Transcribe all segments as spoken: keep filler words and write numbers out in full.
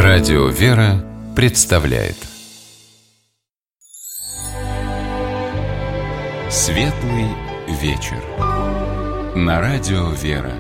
Радио «Вера» представляет Светлый вечер на Радио «Вера».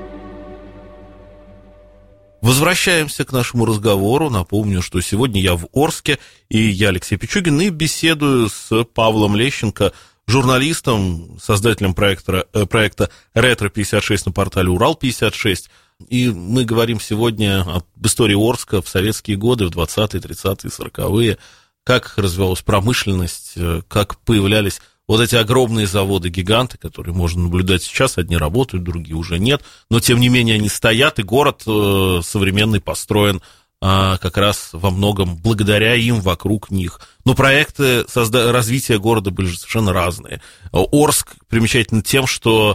Возвращаемся к нашему разговору. Напомню, что сегодня я в Орске, и я, Алексей Пичугин, и беседую с Павлом Лещенко, журналистом, создателем проекта, проекта «Ретро пятьдесят шесть» на портале «Урал пятьдесят шесть». И мы говорим сегодня об истории Орска в советские годы, в двадцатые, тридцатые, сороковые, как развивалась промышленность, как появлялись вот эти огромные заводы-гиганты, которые можно наблюдать сейчас, одни работают, другие уже нет, но тем не менее они стоят, и город современный построен как раз во многом благодаря им, вокруг них. Но проекты созда- развития города были же совершенно разные. Орск примечателен тем, что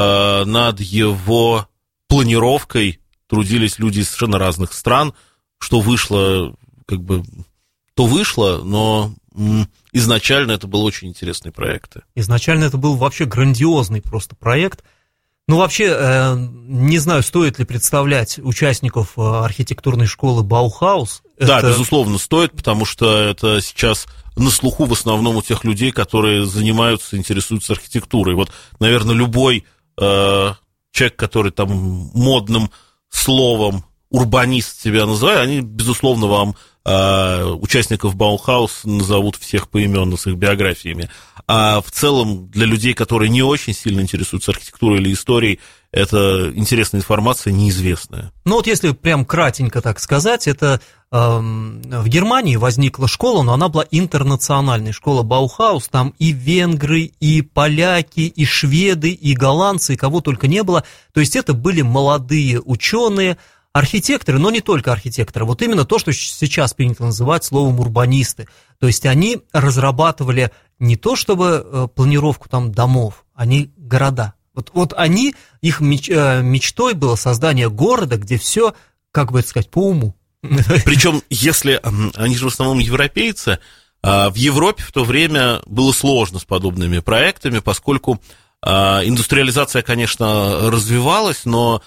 над его планировкой трудились люди из совершенно разных стран, что вышло, как бы, то вышло, но м, изначально это был очень интересный проект. Изначально это был вообще грандиозный просто проект. Ну, вообще, э, не знаю, стоит ли представлять участников э, архитектурной школы Баухаус. Да, это... безусловно, стоит, потому что это сейчас на слуху в основном у тех людей, которые занимаются, интересуются архитектурой. Вот, наверное, любой... Э, человек, который там модным словом урбанист себя называет, они, безусловно, вам э, участников Баухаус назовут всех поименно с их биографиями. А в целом для людей, которые не очень сильно интересуются архитектурой или историей, это интересная информация, неизвестная. Ну вот если прям кратенько так сказать, это э, в Германии возникла школа, но она была интернациональной, школа Баухаус, там и венгры, и поляки, и шведы, и голландцы, и кого только не было, то есть это были молодые ученые, архитекторы, но не только архитекторы, вот именно то, что сейчас принято называть словом урбанисты, то есть они разрабатывали не то чтобы э, планировку там домов, они города. Вот, вот они, их меч, мечтой было создание города, где все, как бы это сказать, по уму. Причем, если они же в основном европейцы, в Европе в то время было сложно с подобными проектами, поскольку индустриализация, конечно, развивалась, но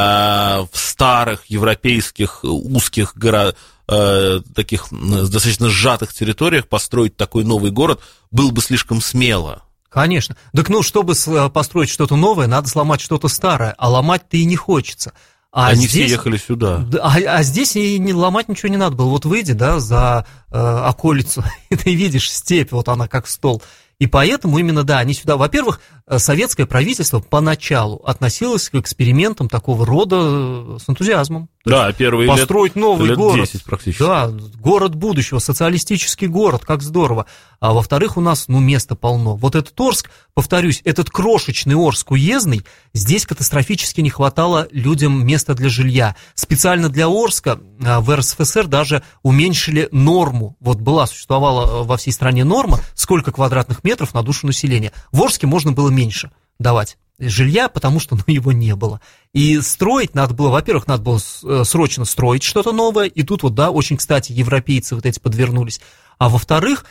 в старых европейских узких городах, таких достаточно сжатых территориях построить такой новый город было бы слишком смело. Конечно. Так ну, чтобы построить что-то новое, надо сломать что-то старое, а ломать-то и не хочется. А Они здесь, все ехали сюда. А, а здесь и не ломать ничего не надо было. Вот выйди, да, за э, околицу, и ты видишь степь, вот она как стол. И поэтому именно, да, они сюда... Во-первых, советское правительство поначалу относилось к экспериментам такого рода с энтузиазмом. Да, первые построить лет, новый лет город. десять практически. Да, город будущего, социалистический город, как здорово. А во-вторых, у нас, ну, места полно. Вот этот Орск, повторюсь, этот крошечный Орск уездный, здесь катастрофически не хватало людям места для жилья. Специально для Орска в эр эс эф эс эр даже уменьшили норму. Вот была, существовала во всей стране норма, сколько квадратных метров на душу населения. В Орске можно было меньше давать жилья, потому что ну, его не было. И строить надо было, во-первых, надо было срочно строить что-то новое, и тут вот, да, очень, кстати, европейцы вот эти подвернулись. А во-вторых,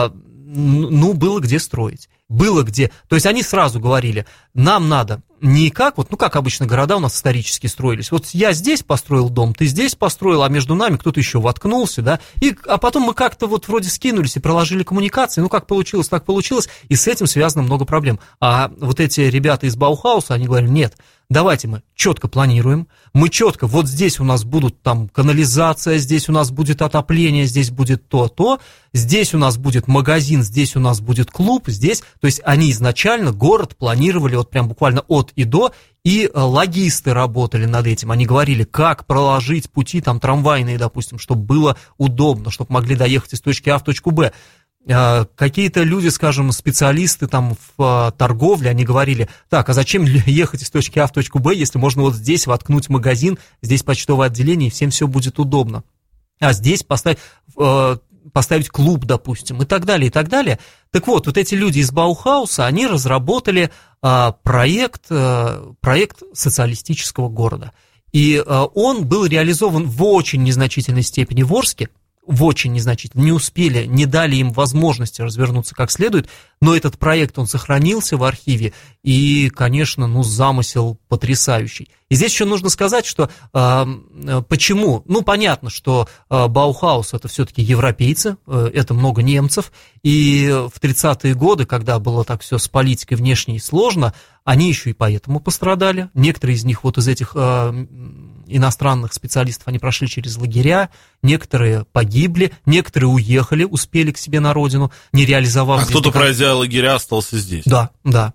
ну, было где строить. Было где. То есть они сразу говорили, нам надо не как, вот, ну, как обычно города у нас исторически строились. Вот я здесь построил дом, ты здесь построил, а между нами кто-то еще воткнулся, да, и, а потом мы как-то вот вроде скинулись и проложили коммуникации, ну, как получилось, так получилось, и с этим связано много проблем. А вот эти ребята из Баухауса, они говорили, нет, давайте мы четко планируем, мы четко, вот здесь у нас будут там канализация, здесь у нас будет отопление, здесь будет то-то, здесь у нас будет магазин, здесь у нас будет клуб, здесь, то есть они изначально город планировали вот прям буквально от и до, и логисты работали над этим, они говорили, как проложить пути там трамвайные, допустим, чтобы было удобно, чтобы могли доехать из точки А в точку Б. Какие-то люди, скажем, специалисты там в торговле, они говорили, так, а зачем ехать из точки А в точку Б, если можно вот здесь воткнуть магазин, здесь почтовое отделение, и всем все будет удобно. А здесь поставить, поставить клуб, допустим, и так далее, и так далее. Так вот, вот эти люди из Баухауса, они разработали проект, проект социалистического города. И он был реализован в очень незначительной степени в Орске, в очень незначительно, не успели, не дали им возможности развернуться как следует, но этот проект, он сохранился в архиве, и, конечно, ну, замысел потрясающий. И здесь еще нужно сказать, что э, почему, ну, понятно, что э, Баухаус это все-таки европейцы, э, это много немцев, и в тридцатые годы, когда было так все с политикой внешней сложно, они еще и поэтому пострадали. Некоторые из них, вот из этих э, иностранных специалистов, они прошли через лагеря, некоторые погибли, некоторые уехали, успели к себе на родину, не реализовав... А кто-то, никак... пройдя лагеря, остался здесь. Да, да.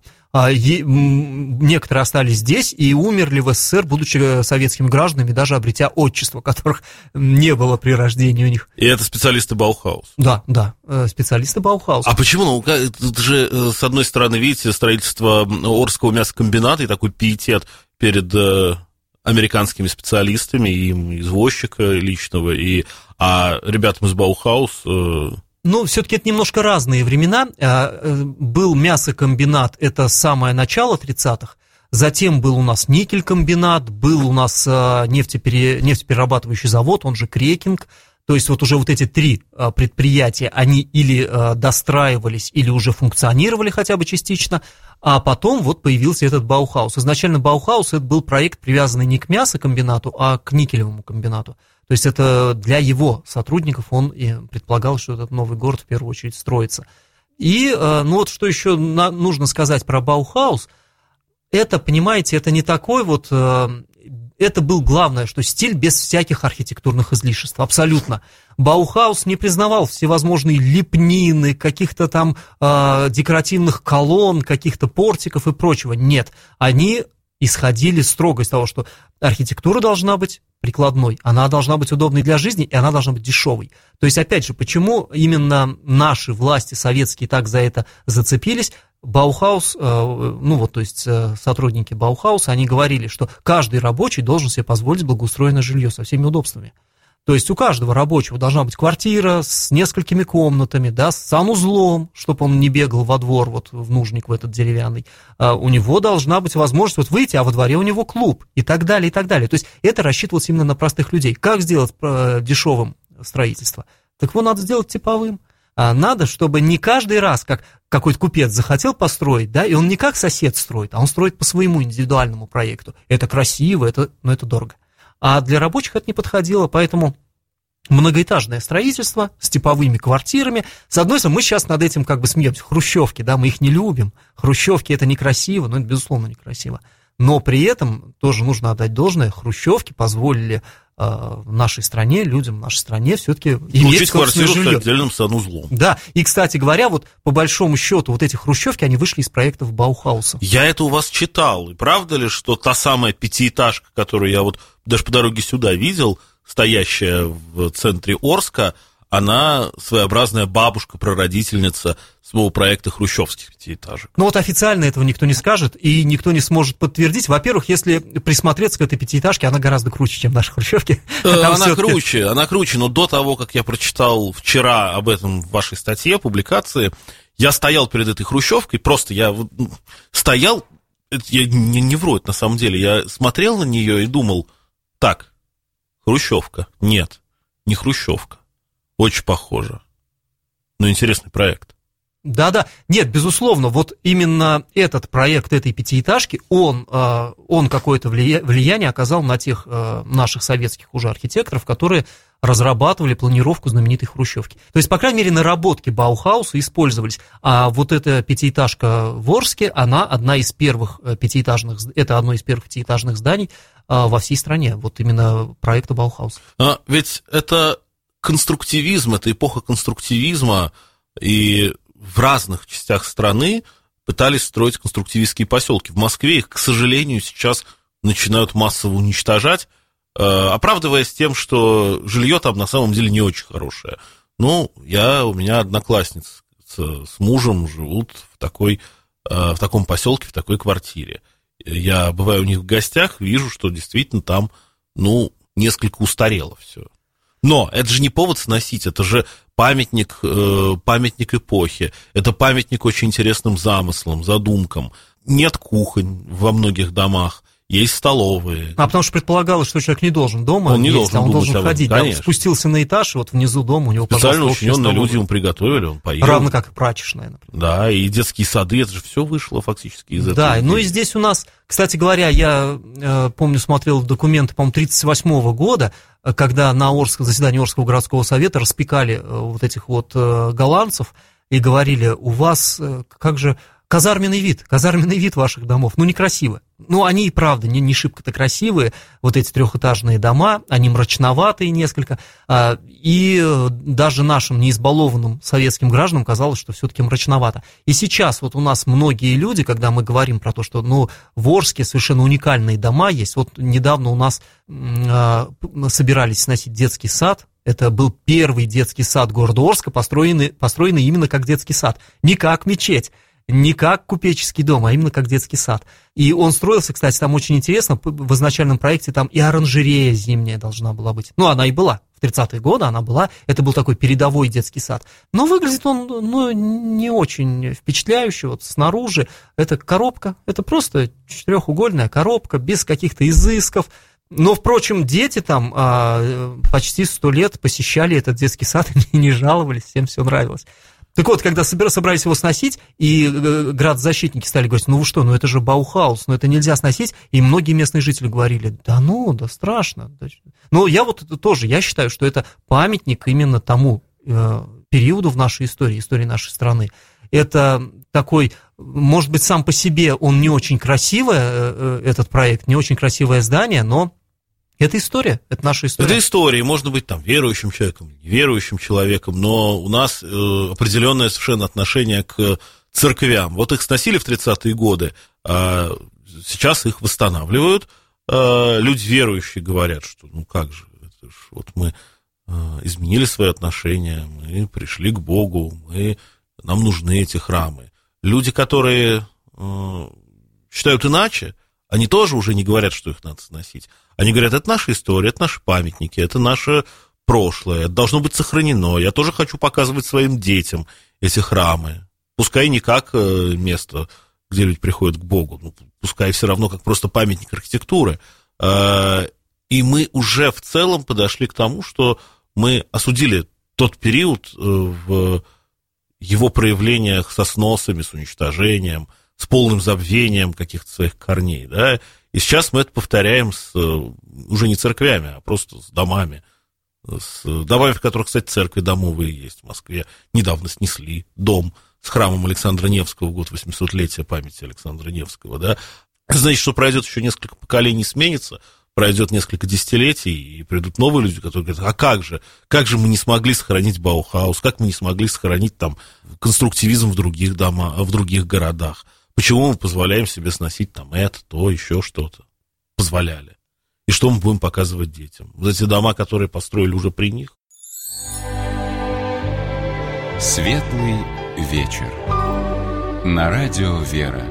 Некоторые остались здесь и умерли в СССР, будучи советскими гражданами, даже обретя отчество, которых не было при рождении у них. И это специалисты Баухаус? Да, да, специалисты Баухауса. А почему? Ну, это же, с одной стороны, видите, строительство Орского мясокомбината и такой пиетет перед американскими специалистами, и извозчика личного, и, а ребятам из Баухаус... Ну, все-таки это немножко разные времена. Был мясокомбинат, это самое начало тридцатых, затем был у нас никель-комбинат, был у нас нефтепере... нефтеперерабатывающий завод, он же крекинг. То есть вот уже вот эти три предприятия, они или достраивались, или уже функционировали хотя бы частично, а потом вот появился этот Баухаус. Изначально Баухаус это был проект, привязанный не к мясокомбинату, а к никелевому комбинату. То есть это для его сотрудников он и предполагал, что этот новый город в первую очередь строится. И, ну вот что еще нужно сказать про Баухаус, это, понимаете, это не такой вот, это был главное, что стиль без всяких архитектурных излишеств, абсолютно. Баухаус не признавал всевозможные лепнины, каких-то там э, декоративных колонн, каких-то портиков и прочего. Нет, они исходили строго из того, что архитектура должна быть прикладной, она должна быть удобной для жизни, и она должна быть дешевой. То есть, опять же, почему именно наши власти советские так за это зацепились? Баухаус, ну вот, то есть сотрудники Баухауса, они говорили, что каждый рабочий должен себе позволить благоустроенное жилье со всеми удобствами. То есть у каждого рабочего должна быть квартира с несколькими комнатами, да, с санузлом, чтобы он не бегал во двор, вот в нужник в этот деревянный. А у него должна быть возможность вот выйти, а во дворе у него клуб и так далее, и так далее. То есть это рассчитывалось именно на простых людей. Как сделать дешевым строительство? Так его надо сделать типовым. А надо, чтобы не каждый раз, как какой-то купец захотел построить, да, и он не как сосед строит, а он строит по своему индивидуальному проекту. Это красиво, это, но это дорого. А для рабочих это не подходило, поэтому многоэтажное строительство с типовыми квартирами. С одной стороны, мы сейчас над этим как бы смеемся. Хрущевки, да, мы их не любим. Хрущевки это некрасиво, ну, это безусловно некрасиво. Но при этом тоже нужно отдать должное, хрущевки позволили э, в нашей стране, людям в нашей стране все-таки иметь собственное жилье. С отдельным санузлом. Да, и, кстати говоря, вот по большому счету вот эти хрущевки, они вышли из проектов Баухауса. Я это у вас читал, и правда ли, что та самая пятиэтажка, которую я вот даже по дороге сюда видел, стоящая в центре Орска, она своеобразная бабушка-прародительница своего проекта хрущевских пятиэтажек. Ну вот официально этого никто не скажет, и никто не сможет подтвердить. Во-первых, если присмотреться к этой пятиэтажке, она гораздо круче, чем наши хрущевки. Она круче, она круче, но до того, как я прочитал вчера об этом в вашей статье, публикации, я стоял перед этой хрущевкой, просто я стоял, я не, не вру, это на самом деле, я смотрел на нее и думал, так, хрущевка, нет, не хрущевка. Очень похоже. Но интересный проект. Да-да, нет, безусловно, вот именно этот проект этой пятиэтажки, он, он какое-то влияние оказал на тех наших советских уже архитекторов, которые разрабатывали планировку знаменитой хрущевки. То есть, по крайней мере, наработки Баухауса использовались. А вот эта пятиэтажка в Орске, она одна из первых пятиэтажных, это одно из первых пятиэтажных зданий во всей стране, вот именно проекта Баухауса. А ведь это конструктивизм, это эпоха конструктивизма, и в разных частях страны пытались строить конструктивистские поселки. В Москве их, к сожалению, сейчас начинают массово уничтожать, оправдываясь тем, что жилье там на самом деле не очень хорошее. Ну, я, у меня одноклассница с, с мужем живут в, такой, в таком поселке, в такой квартире. Я бываю у них в гостях, вижу, что действительно там, ну, несколько устарело все. Но это же не повод сносить, это же памятник, э, памятник эпохи, это памятник очень интересным замыслам, задумкам. Нет кухонь во многих домах, есть столовые. А потому что предполагалось, что человек не должен дома он не есть, должен а он думать должен об ходить. этом, Да, спустился на этаж, и вот внизу дома у него, специально пожалуйста, учиненные люди ему приготовили, он поел. Равно как и прачечная, например. Да, и детские сады, это же все вышло фактически из этого. Да, ну и здесь у нас, кстати говоря, я э, помню, смотрел документы, по-моему, тридцать восьмого года, когда на Орском, заседании Орского городского совета распекали э, вот этих вот э, голландцев и говорили: у вас, э, как же... Казарменный вид, казарменный вид ваших домов, ну, некрасиво. Ну, они и правда не, не шибко-то красивые, вот эти трехэтажные дома, они мрачноватые несколько, и даже нашим неизбалованным советским гражданам казалось, что все-таки мрачновато. И сейчас вот у нас многие люди, когда мы говорим про то, что, ну, в Орске совершенно уникальные дома есть, вот недавно у нас собирались сносить детский сад. Это был первый детский сад города Орска, построенный, построенный именно как детский сад, не как мечеть. Не как купеческий дом, а именно как детский сад. И он строился, кстати, там очень интересно, в изначальном проекте там и оранжерея зимняя должна была быть. Ну, она и была. В тридцатые годы она была. Это был такой передовой детский сад. Но выглядит он, ну, не очень впечатляюще. Вот снаружи это коробка, это просто четырехугольная коробка, без каких-то изысков. Но, впрочем, дети там а, почти сто лет посещали этот детский сад и не жаловались, всем все нравилось. Так вот, когда собрались его сносить, и градозащитники стали говорить: ну вы что, ну это же Баухаус, ну это нельзя сносить, и многие местные жители говорили: да ну, да страшно. Но я вот тоже, я считаю, что это памятник именно тому э, периоду в нашей истории, истории нашей страны. Это такой, может быть, сам по себе он не очень красивый, э, этот проект, не очень красивое здание, но... Это история, это наша история. Это история, можно быть там верующим человеком, неверующим человеком, но у нас э, определенное совершенно отношение к церквям. Вот их сносили в тридцатые годы, а сейчас их восстанавливают. А люди верующие говорят, что ну как же, это ж, вот мы э, изменили свои отношения, мы пришли к Богу, мы, нам нужны эти храмы. Люди, которые э, считают иначе, они тоже уже не говорят, что их надо сносить. Они говорят: это наша история, это наши памятники, это наше прошлое, это должно быть сохранено. Я тоже хочу показывать своим детям эти храмы. Пускай не как место, где люди приходят к Богу, ну, пускай все равно как просто памятник архитектуры. И мы уже в целом подошли к тому, что мы осудили тот период в его проявлениях со сносами, с уничтожением, с полным забвением каких-то своих корней, да, и сейчас мы это повторяем с, уже не церквями, а просто с домами, с домами, в которых, кстати, церкви домовые есть в Москве. Недавно снесли дом с храмом Александра Невского в год восьмисотлетия памяти Александра Невского, да. Значит, что пройдет еще несколько поколений, сменится, пройдет несколько десятилетий, и придут новые люди, которые говорят: а как же, как же мы не смогли сохранить Баухаус, как мы не смогли сохранить там конструктивизм в других домах, в других городах. Почему мы позволяем себе сносить там это, то, еще что-то? Позволяли. И что мы будем показывать детям? Вот эти дома, которые построили уже при них. Светлый вечер. На радио «Вера».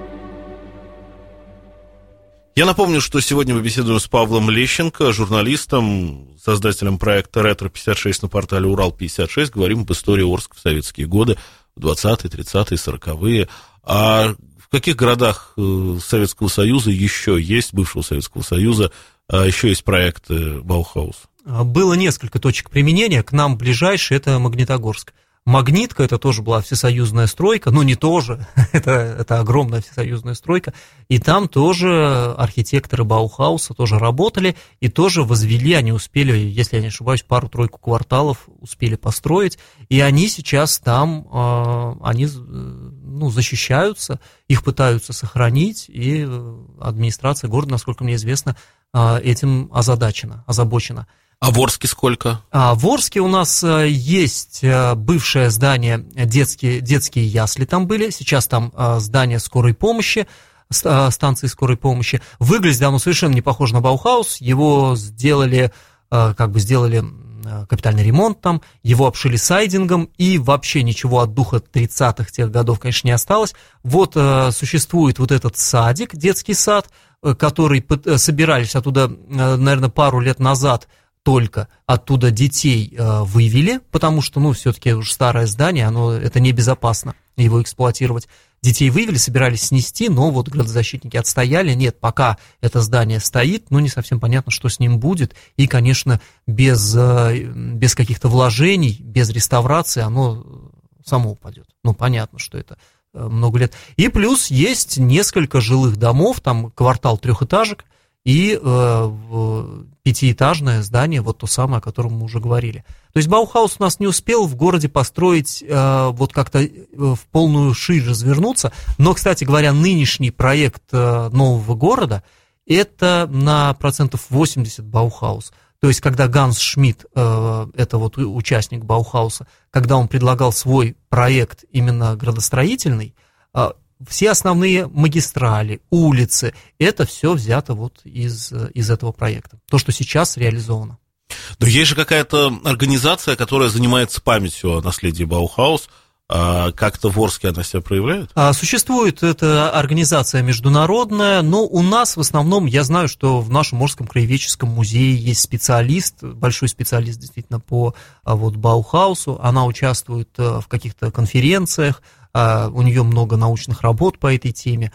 Я напомню, что сегодня мы беседуем с Павлом Лещенко, журналистом, создателем проекта «Ретро пятьдесят шесть» на портале Урал пятьдесят шесть. Говорим об истории Орска в советские годы, в двадцатые, тридцатые, сороковые. А в каких городах Советского Союза еще есть, бывшего Советского Союза, еще есть проекты Баухаус? Было несколько точек применения. К нам ближайший — это Магнитогорск. Магнитка — это тоже была всесоюзная стройка, ну не тоже, это, это огромная всесоюзная стройка, и там тоже архитекторы Баухауса тоже работали, и тоже возвели, они успели, если я не ошибаюсь, пару-тройку кварталов успели построить, и они сейчас там, они, ну, защищаются, их пытаются сохранить, и администрация города, насколько мне известно, этим озадачена, озабочена. А в Орске сколько? А в Орске у нас есть бывшее здание, детские, детские ясли там были, сейчас там здание скорой помощи, станции скорой помощи. Выглядит оно совершенно не похоже на Баухаус, его сделали, как бы сделали капитальный ремонт там, его обшили сайдингом, и вообще ничего от духа тридцатых тех годов, конечно, не осталось. Вот существует вот этот садик, детский сад, который собирались оттуда, наверное, пару лет назад, только оттуда детей э, вывели, потому что, ну, все-таки уже старое здание, оно, это небезопасно его эксплуатировать. детей вывели, собирались снести, но вот градозащитники отстояли. Нет, пока это здание стоит, ну, не совсем понятно, что с ним будет. И, конечно, без, без каких-то вложений, без реставрации оно само упадет. Ну, понятно, что это много лет. И плюс есть несколько жилых домов, там квартал трехэтажек и э, пятиэтажное здание, вот то самое, о котором мы уже говорили. То есть Баухаус у нас не успел в городе построить, э, вот как-то в полную ширь развернуться, но, кстати говоря, нынешний проект э, нового города – это на процентов восемьдесят Баухаус. То есть, когда Ганс Шмидт, э, это вот участник Баухауса, когда он предлагал свой проект именно градостроительный, э, все основные магистрали, улицы, это все взято вот из, из этого проекта. То, что сейчас реализовано. Но есть же какая-то организация, которая занимается памятью о наследии Баухаус. А как-то в Орске она себя проявляет? Существует эта организация международная, но у нас в основном, я знаю, что в нашем Орском краеведческом музее есть специалист, большой специалист действительно по вот, Баухаусу, она участвует в каких-то конференциях, у нее много научных работ по этой теме,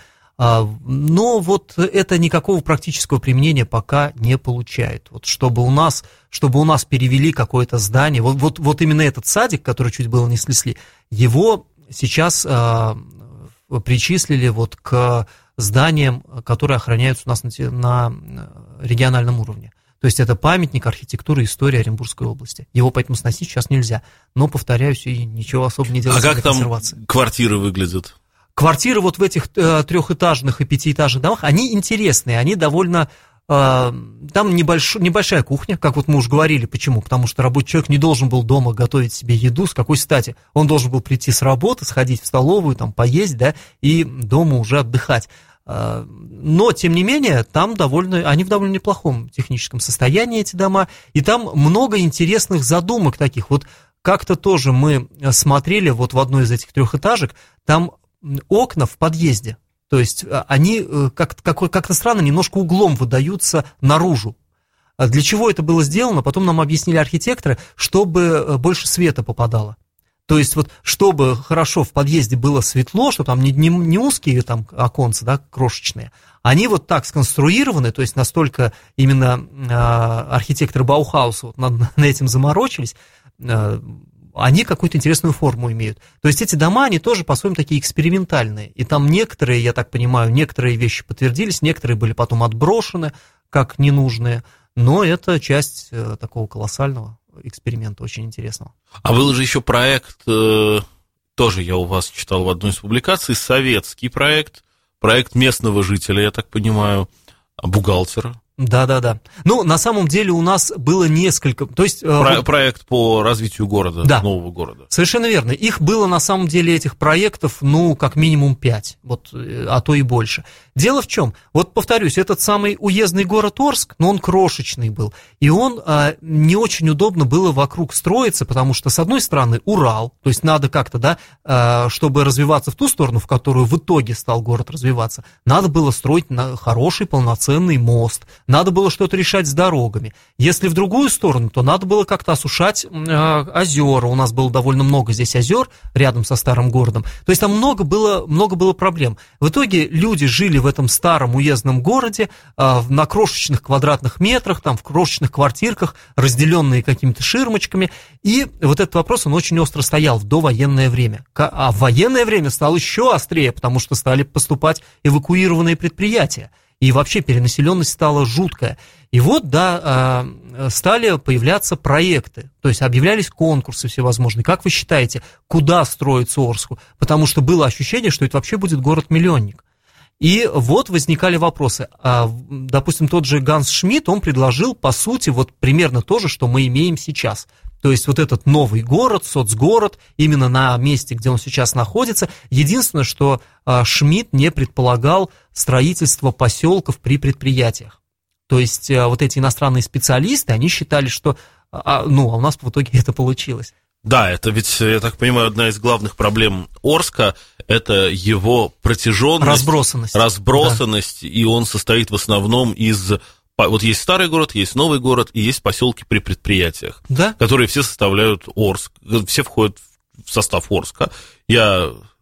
но вот это никакого практического применения пока не получает. Вот чтобы у нас, чтобы у нас перевели какое-то здание, вот, вот, вот именно этот садик, который чуть было не снесли, его сейчас а, причислили вот к зданиям, которые охраняются у нас на, на региональном уровне. То есть это памятник архитектуры и истории Оренбургской области. Его поэтому сносить сейчас нельзя. Но, повторяюсь, и ничего особо не делается. А как там квартиры выглядят? Квартиры вот в этих э, трехэтажных и пятиэтажных домах, они интересные, они довольно... Э, там небольш, небольшая кухня, как вот мы уже говорили. Почему? Потому что рабочий человек не должен был дома готовить себе еду. С какой стати? Он должен был прийти с работы, сходить в столовую, там, поесть, да, и дома уже отдыхать. Э, но, тем не менее, там довольно, они в довольно неплохом техническом состоянии, эти дома, и там много интересных задумок таких. Вот как-то тоже мы смотрели вот в одной из этих трехэтажек, там окна в подъезде, то есть они как-то, как-то странно немножко углом выдаются наружу. Для чего это было сделано, потом нам объяснили архитекторы, чтобы больше света попадало. То есть вот чтобы хорошо в подъезде было светло, что там не, не, не узкие там оконца, да, крошечные, они вот так сконструированы, то есть настолько именно э, архитекторы Баухауса вот над, над этим заморочились, э, они какую-то интересную форму имеют. То есть эти дома, они тоже по-своему такие экспериментальные. И там некоторые, я так понимаю, некоторые вещи подтвердились, некоторые были потом отброшены как ненужные, но это часть э, такого колоссального эксперимента, очень интересного. А был же еще проект, э, тоже я у вас читал в одной из публикаций, советский проект, проект местного жителя, я так понимаю, бухгалтера. Да-да-да. Ну, на самом деле у нас было несколько... То есть, Про, вот, проект по развитию города, да, нового города. Совершенно верно. Их было, на самом деле, этих проектов, ну, как минимум пять, вот, а то и больше. Дело в чем? Вот, повторюсь, этот самый уездный город Орск, но он крошечный был, и он а, не очень удобно было вокруг строиться, потому что, с одной стороны, Урал, то есть надо как-то, да, а, чтобы развиваться в ту сторону, в которую в итоге стал город развиваться, надо было строить на хороший полноценный мост, надо было что-то решать с дорогами. Если в другую сторону, то надо было как-то осушать э, озера. У нас было довольно много здесь озер рядом со старым городом. То есть там много было, много было проблем. В итоге люди жили в этом старом уездном городе э, на крошечных квадратных метрах, там в крошечных квартирках, разделенные какими-то ширмочками. И вот этот вопрос, он очень остро стоял в довоенное время. А в военное время стало еще острее, потому что стали поступать эвакуированные предприятия. И вообще перенаселенность стала жуткая. И вот, да, стали появляться проекты, то есть объявлялись конкурсы всевозможные. Как вы считаете, куда строится Орску? Потому что было ощущение, что это вообще будет город-миллионник. И вот возникали вопросы. Допустим, тот же Ганс Шмидт, он предложил, по сути, вот примерно то же, что мы имеем сейчас. То есть вот этот новый город, соцгород, именно на месте, где он сейчас находится. Единственное, что Шмидт не предполагал строительство поселков при предприятиях. То есть вот эти иностранные специалисты, они считали, что, ну, а у нас в итоге это получилось. Да, это ведь, я так понимаю, одна из главных проблем Орска – это его протяженность, разбросанность, разбросанность, да. И он состоит в основном из… Вот есть старый город, есть новый город, и есть поселки при предприятиях, да? Которые все составляют Орск, все входят в состав Орска. Я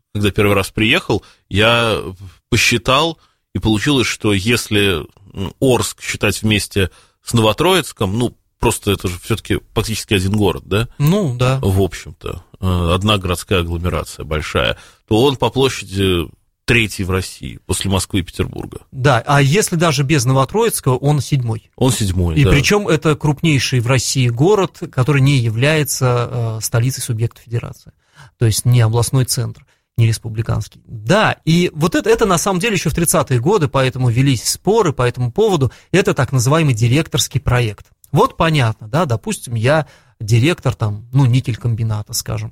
когда первый раз приехал, я посчитал, и получилось, что если Орск считать вместе с Новотроицком, ну, просто это же все-таки практически один город, да? Ну, да. В общем-то, одна городская агломерация большая, то он по площади третий в России, после Москвы и Петербурга. Да, а если даже без Новотроицкого, он седьмой. Он седьмой, и да. И причем это крупнейший в России город, который не является э, столицей субъекта федерации. То есть не областной центр, не республиканский. Да, и вот это, это на самом деле еще в тридцатые годы, поэтому велись споры по этому поводу. Это так называемый директорский проект. Вот понятно, да, допустим, я директор там, ну, никелькомбината, скажем.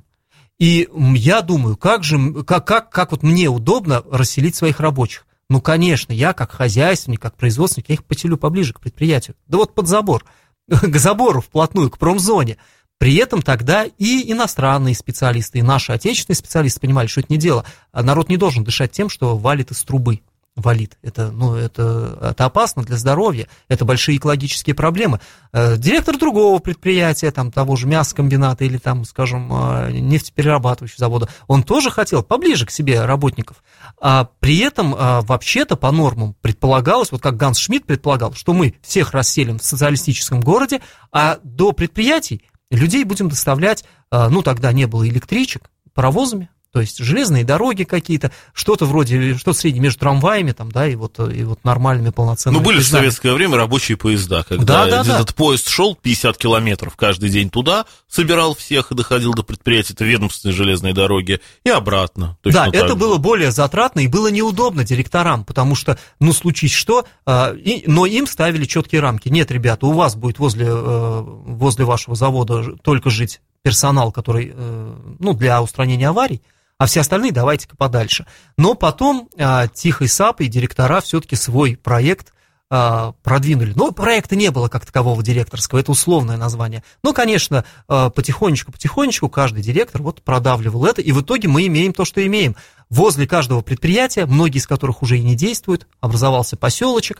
И я думаю, как же, как, как, как вот мне удобно расселить своих рабочих? Ну, конечно, я как хозяйственник, как производственник, я их потелю поближе к предприятию. Да вот под забор, к забору вплотную, к промзоне. При этом тогда и иностранные специалисты, и наши отечественные специалисты понимали, что это не дело. А народ не должен дышать тем, что валит из трубы. Валит. Это, ну, это, это опасно для здоровья, это большие экологические проблемы. Директор другого предприятия, там, того же мясокомбината или, там, скажем, нефтеперерабатывающего завода, он тоже хотел поближе к себе работников. А при этом, вообще-то, по нормам предполагалось, вот как Ганс Шмидт предполагал, что мы всех расселим в социалистическом городе, а до предприятий людей будем доставлять, ну, тогда не было электричек, паровозами. То есть железные дороги какие-то, что-то вроде, что-то среднее между трамваями, там, да, и вот, и вот нормальными полноценными. Ну, были поездами. в советское время рабочие поезда, когда да, да, этот да. поезд шел пятьдесят километров каждый день туда, собирал всех и доходил до предприятия, это ведомственные железные дороги, и обратно. Да, это же. было более затратно и было неудобно директорам, потому что, ну, случись что, э, и, но им ставили четкие рамки. Нет, ребята, у вас будет возле, э, возле вашего завода только жить персонал, который, э, ну, для устранения аварий, а все остальные давайте-ка подальше. Но потом а, тихой сапой директора все-таки свой проект а, продвинули. Но проекта не было как такового директорского, это условное название. Но, конечно, а, потихонечку-потихонечку каждый директор вот продавливал это, и в итоге мы имеем то, что имеем. Возле каждого предприятия, многие из которых уже и не действуют, образовался поселочек,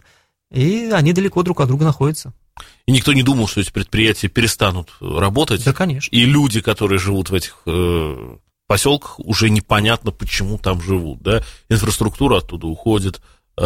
и они далеко друг от друга находятся. И никто не думал, что эти предприятия перестанут работать. Да, конечно. И люди, которые живут в этих... Э- поселках, уже непонятно, почему там живут, да, инфраструктура оттуда уходит,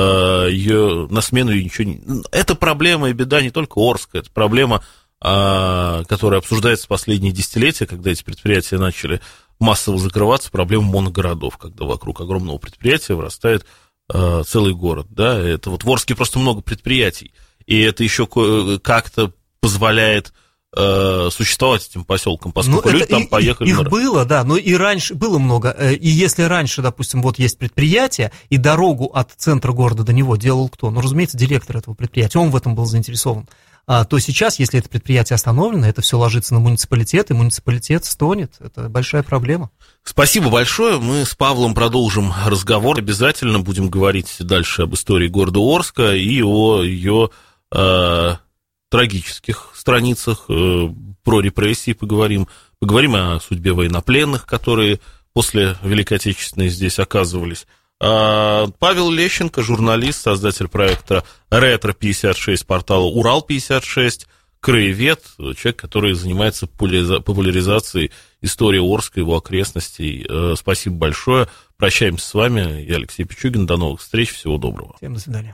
ее, на смену ее ничего не... Это проблема и беда не только Орска, это проблема, которая обсуждается последние десятилетия, когда эти предприятия начали массово закрываться, проблема моногородов, когда вокруг огромного предприятия вырастает целый город, да, это вот в Орске просто много предприятий, и это еще как-то позволяет существовать этим поселком, поскольку ну, люди там и, поехали. Их на... было, да, но и раньше было много. И если раньше, допустим, вот есть предприятие, и дорогу от центра города до него делал кто? Ну, разумеется, директор этого предприятия, он в этом был заинтересован. А, то сейчас, если это предприятие остановлено, это все ложится на муниципалитет, и муниципалитет стонет. Это большая проблема. Спасибо большое. Мы с Павлом продолжим разговор. Обязательно будем говорить дальше об истории города Орска и о ее... Э... трагических страницах, э, про репрессии поговорим, поговорим о судьбе военнопленных, которые после Великой Отечественной здесь оказывались. А Павел Лещенко, журналист, создатель проекта Ретро пятьдесят шесть, портала Урал пятьдесят шесть, краевед, человек, который занимается популяризацией истории Орска, его окрестностей. Э, спасибо большое. Прощаемся с вами. Я Алексей Пичугин. До новых встреч. Всего доброго. Всем до свидания.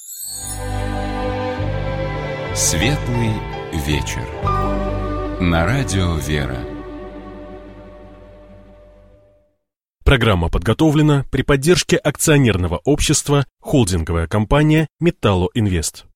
Светлый вечер. На радио «Вера». Программа подготовлена при поддержке акционерного общества «Холдинговая компания Металлоинвест».